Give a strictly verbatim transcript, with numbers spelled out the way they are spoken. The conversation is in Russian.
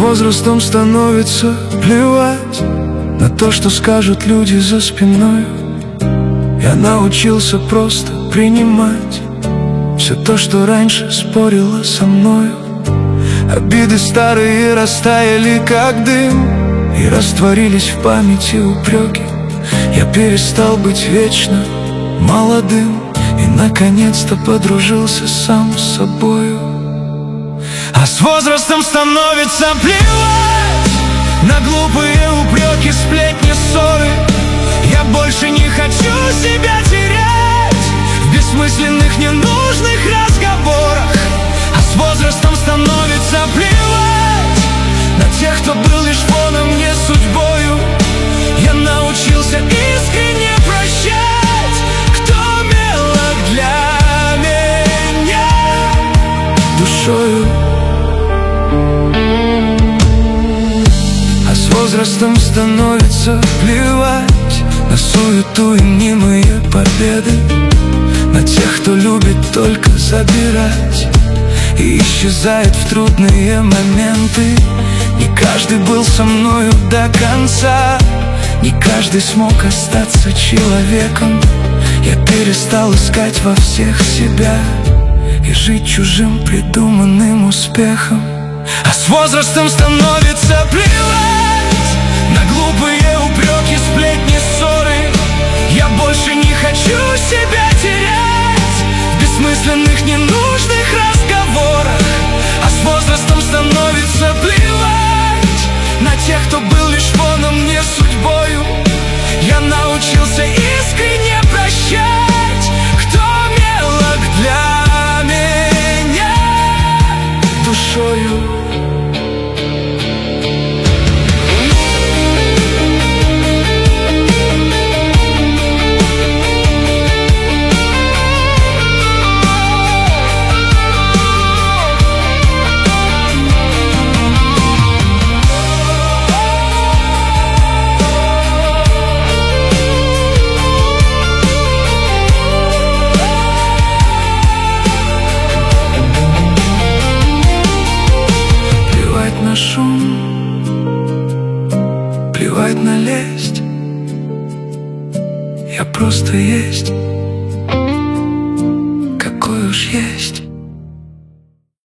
возрастом становится плевать на то, что скажут люди за спиной. Я научился просто принимать все то, что раньше спорило со мною. Обиды старые растаяли, как дым, и растворились в памяти упреки. Я перестал быть вечно молодым и наконец-то подружился сам с собою. А с возрастом становится плевать на глупые упреки, сплетни, ссоры. Я больше не хочу себя терять в бессмысленных, ненужных разговорах. А с возрастом становится плевать на тех, кто был лишь фоном, не судьбою. Я научился искренне прощать, кто мелок для меня душою. А с возрастом становится плевать на суету и мнимые победы, на тех, кто любит только забирать и исчезает в трудные моменты. Не каждый был со мною до конца, не каждый смог остаться человеком. Я перестал искать во всех себя и жить чужим придуманным успехом. А с возрастом становится плевать на глупые упреки, сплетни, ссоры. Я больше не хочу себя терять в бессмысленных, ненужных разговорах. А с возрастом становится плевать на тех, кто был лишь фоном, не судьбою. Я научился искренне прощать, кто мелок для меня душою. На шум, плевать на лесть. Я просто есть, какой уж есть.